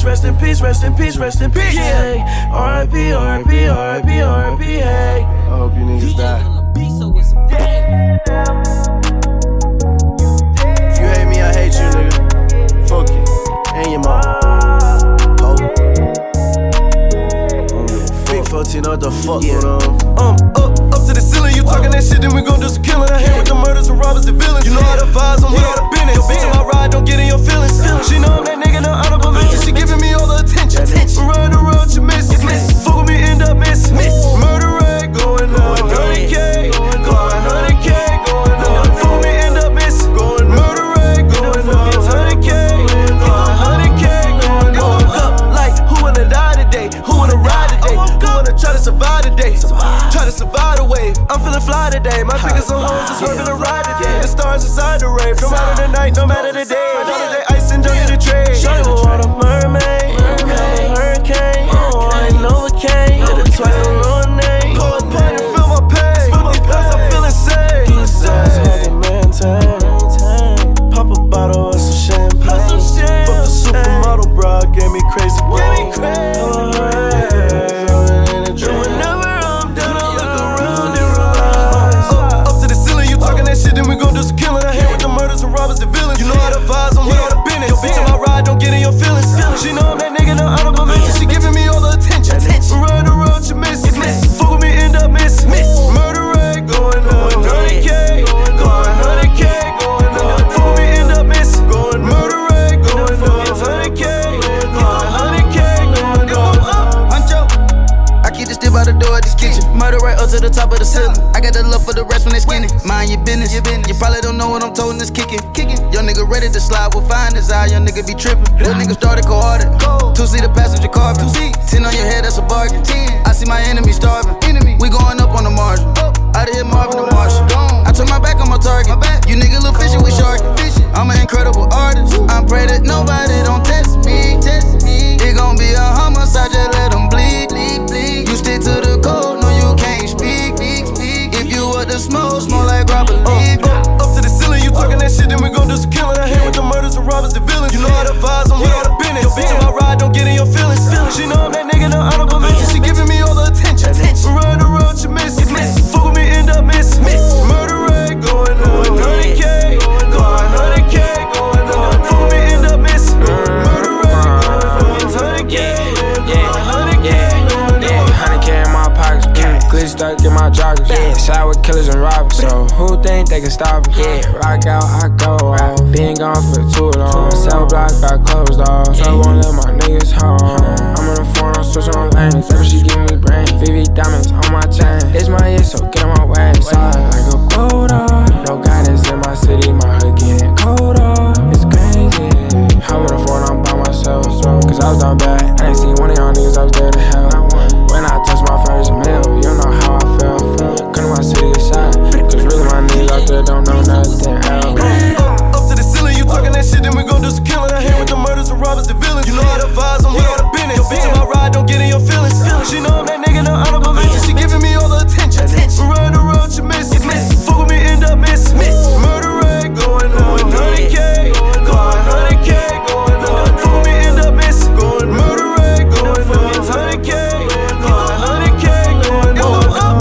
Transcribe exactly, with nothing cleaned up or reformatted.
rest in peace, rest in peace, rest in peace. Yeah. R I P, R I P, R I P, R I P, hey. I hope you niggas die. If you hate me, I hate you, nigga. Fuck you. And your mama. Oh. Big fourteen, what the fuck yeah. going on? Um, up, up to the ceiling, you talking that shit, then we gon' do some killing. I hate with the murders and robbers and villains. You know how the vibes, I'm with all the business. Yo, bitch, on my ride, don't get in your feelings. She know I'm that nigga, no honorable mention. She giving me all the attention. Run the road, you miss it. Fuck with me, end up missing. Murder rate going up, one hundred K, going one hundred K, going up. Fuck with me, end up missing. Going murder rate going up, one hundred K, one hundred K, going up. Like, who wanna die today? Who wanna ride today? Who wanna try to survive today? Try to survive the wave. I'm feeling fly today. My fingers on hoes, just working a ride today. The stars inside the rave. No matter the night, no matter the day. Don't let the ice and don't get the trade. Shawty will want a mermaid, mermaid, hurricane. Oh, I ain't Novocaine. Hit it twice, don't know her name. Pull a point and feel my pain. Plus I feel insane. That's hard to maintain. Pop a bottle of some champagne. Fuck the supermodel bra, gave me crazy brain. Hello, hey. Then we gon' do some killing. I hate with the murders and robbers and villains. You know how the vibes, I'm with all the business. Yo, bitch, on my ride, don't get in your feelings. She know I'm that nigga, no honorable mention. She giving me all the attention. Run the road, you miss it. Fuck with me, end up missing. Murder rate going up, one hundred K, going one hundred K, going up. Fuck with me, end up missing. Going murder rate going up, one hundred K, one hundred K, going up. Huncho, I keep the still by the door of this kitchen. Murder right up to the top of the ceiling. I got the love for the rest when they skinny. Mind your business. You probably don't know what I'm told, this kicking. Kicking. Young nigga ready to slide with fine desire. Young nigga be tripping. Real nigga started cold-hearted. Two seater passenger car. Ten on your head, that's a bargain. I see my enemy starving. Enemy. We going up on the margin. Out of here, Marvin the Martian. I turn my back on my target. You nigga look fishy, we sharking. I'm an incredible artist. I pray that nobody don't test me. It gon' be a homicide, just let them bleed. You stick to the code, no you can't speak. If you want the smoke, smoke like Robert Lee. Uh, up to the ceiling, you talking that shit, then we gon' do some killing. I hate with the murders and robbers and villains. You know how the vibes, I'm with all the business. Yo, bitch, on my ride, don't get in your feelings. She know I'm that nigga, no honorable mention. She giving me all the attention. Run the road, you miss it. Fuck with me, end up missing. Murder rate going up, one hundred K, going one hundred K, going up. Fuck with me, end up missing. Murder rate going up, one hundred K, one hundred K, going up. one hundred K in my pockets, glitch stuck in my joggers. Yeah, side with killers and robbers. So who think they can stop us? Yeah, rock out, I go off. Been gone for too long. Cell block got closed off. So I won't let my niggas home. I'm in the phone, I'm switching on lanes. Baby, she give me brain. V V diamonds on my chain. It's my year, so get on my way. Slide like a boulder. No guidance in my city, my hood getting colder. It's crazy. I'm in the phone, I'm by myself. Cause I was down bad. I ain't seen one of y'all niggas, I was there to help. When I touched my first meal, you know how I felt. Come to my city, get shot. Cause really my niggas out there don't know nothing else. Up, up to the ceiling, you talking that shit, then we gon' do some killing. I hate with the murders and robbers and villains. You know how the vibes, I'm with all the business. Yo, bitch, on my ride, don't get in your feelings. She know I'm that nigga, no honorable mention. She giving me all the attention. Run the road, you miss it. Fuck with me, end up missing. Murder rate going up, one hundred K, going one hundred K, going up. Fuck with me, end up missing. Going murder rate going up, one hundred K, one hundred K, going up.